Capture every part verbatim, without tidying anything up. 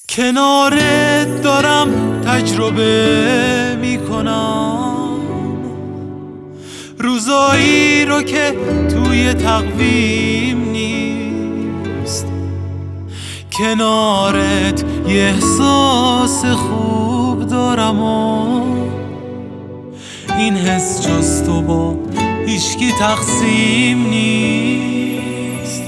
کنارت دارم تجربه میکنم روزایی رو که توی تقویم نیست. کنارت یه احساس خوب دارم و این حس جز تو با هیچکی تقسیم نیست.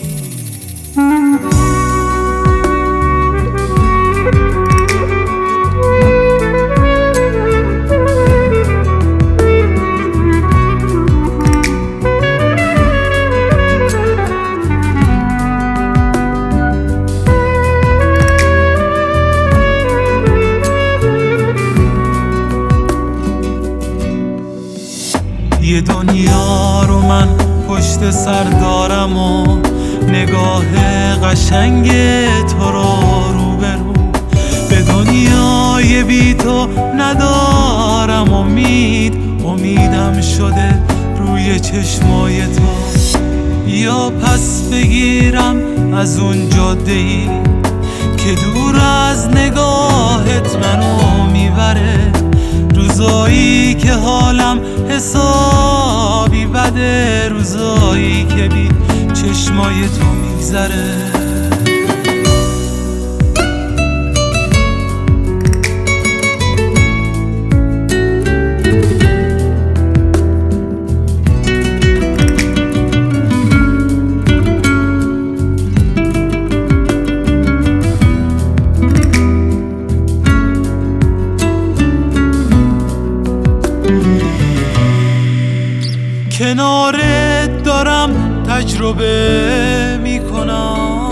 یه دنیا رو من پشت سر دارم و نگاه قشنگ تو رو روبرو. به دنیای بی تو ندارم امید، امیدم شده روی چشمای تو. یا پس بگیرم از اون جاده ای که دور از نگاهت منو میبره، روزایی که حالم حسابی بده، روزایی که بی چشمای تو میگذره. کنارت دارم تجربه میکنم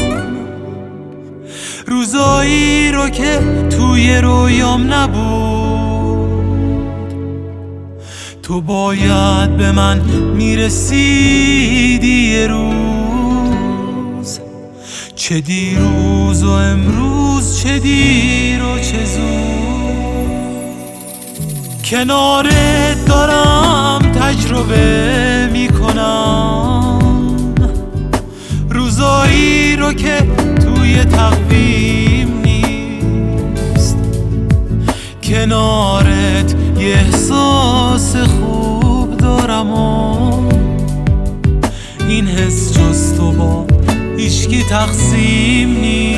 روزایی رو که توی رویام نبود. تو باید به من میرسیدی یه روز، چه دیروز و امروز، چه دیر و چه زود. کنارت دارم تجربه میکنم روزایی رو که توی تقویم نیست. کنارت یه احساس خوب دارم و این حس جز تو با هیچکی تقسیم نیست.